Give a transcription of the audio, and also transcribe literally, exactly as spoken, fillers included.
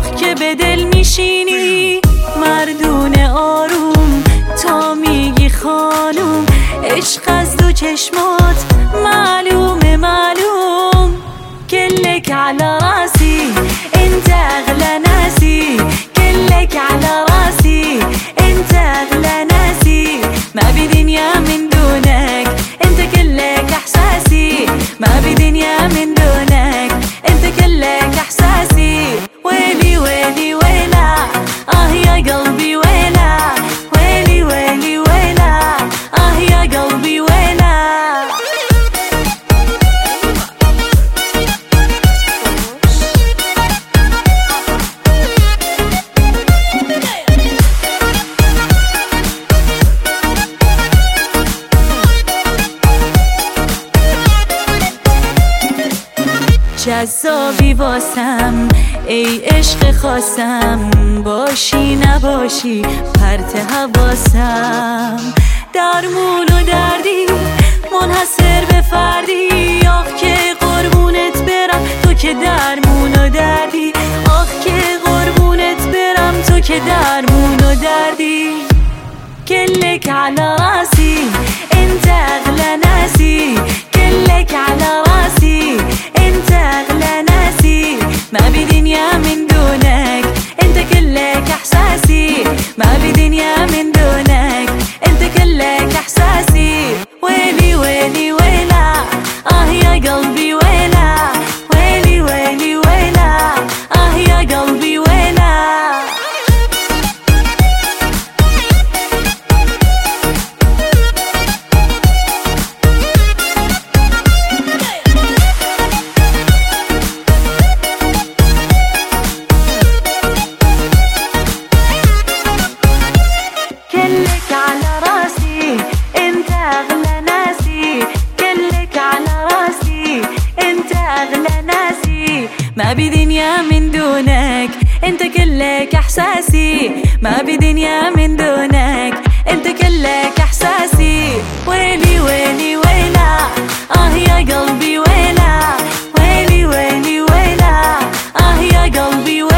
آخ که به دل میشینی مردون آروم، تا میگی خانوم عشق از دو چشمات معلومه معلوم. كلك على راسي انت اغلى ناسي، كلك على راسي انت اغلى ناسي، ما بدنيا من دونك انت كلك احساسي، ما بدنيا من دونك انت كلك احساسي. ويلي ويلي ويلا اه يا قلبي ويلا، ويلي ويلي ويلا اه يا قلبي ويلا. جذابی واسم ای عشق خاصم، باشی نباشی پرت حواسم. درمون و دردی منحصر به فردی، آخ که قربونت برم تو که درمون و دردی، آخ که قربونت برم تو که درمون و دردی. كلك على راسي انت اغلى ناسي، كلك على راسي انت اغلى ناسي، ما بدنيا من دونك انت كلك احساسي، ما بدنيا من دونك انت كلك احساسي. ويلي ويلي ويلا اه يا قلبي ويلا، ويلي ويلي ويلا اه يا قلبي ويلا. كلك على راسي انت اغلى ناسي، كلك على راسي انت اغلى ناسي، ما بدنيا من دونك انت كلك احساسي، ما بدنيا من دونك انت كلك احساسي. ويلي ويلي ويلا اه يا قلبي ويلا، ويلي ويلي ويلا اه يا قلبي ويلا.